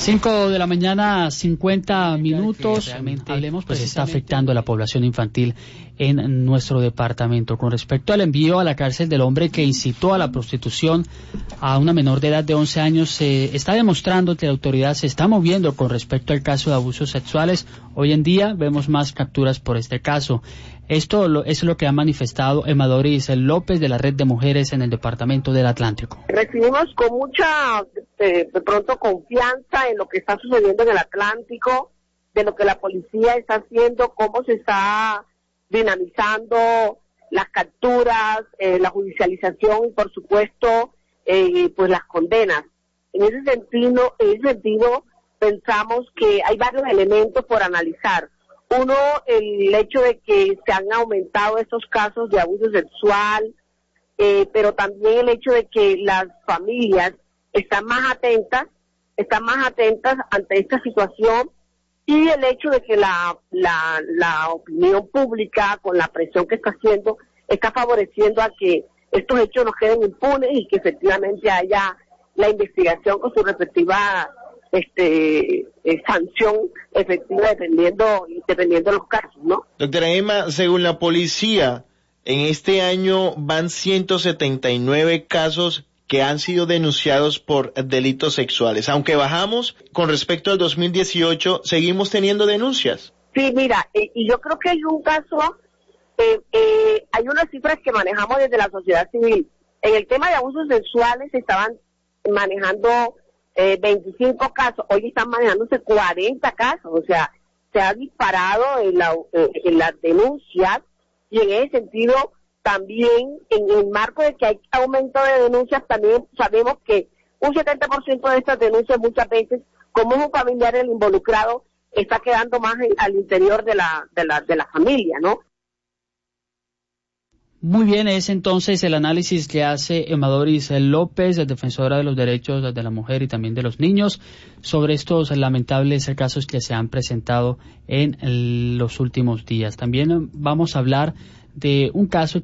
5 de la mañana, 50 minutos. Hablemos, pues está afectando a la población infantil en nuestro departamento. Con respecto al envío a la cárcel del hombre que incitó a la prostitución a una menor de edad de 11 años, se está demostrando que la autoridad se está moviendo con respecto al caso de abusos sexuales. Hoy en día vemos más capturas por este caso. Esto es lo que ha manifestado Emma Doris López de la Red de Mujeres en el Departamento del Atlántico. Recibimos con mucha, de pronto, confianza en lo que está sucediendo en el Atlántico, de lo que la policía está haciendo, cómo se está dinamizando las capturas, la judicialización y, por supuesto, pues las condenas. En ese sentido, pensamos que hay varios elementos por analizar. Uno, el hecho de que se han aumentado estos casos de abuso sexual, pero también el hecho de que las familias están más atentas ante esta situación, y el hecho de que la opinión pública, con la presión que está haciendo, está favoreciendo a que estos hechos no queden impunes y que efectivamente haya la investigación con su respectiva sanción efectiva dependiendo de los casos, ¿no? Doctora Emma, según la policía, en este año van 179 casos que han sido denunciados por delitos sexuales. Aunque bajamos con respecto al 2018, seguimos teniendo denuncias. Sí, mira, y yo creo que hay un caso, hay unas cifras que manejamos desde la sociedad civil. En el tema de abusos sexuales se estaban manejando 25 casos, hoy están manejándose 40 casos, o sea, se ha disparado en las denuncias, y en ese sentido también, en el marco de que hay aumento de denuncias, también sabemos que un 70% de estas denuncias muchas veces, como es un familiar el involucrado, está quedando más al interior de la familia, ¿no? Muy bien, es entonces el análisis que hace Emma Doris López, defensora de los derechos de la mujer y también de los niños, sobre estos lamentables casos que se han presentado en los últimos días. También vamos a hablar de un caso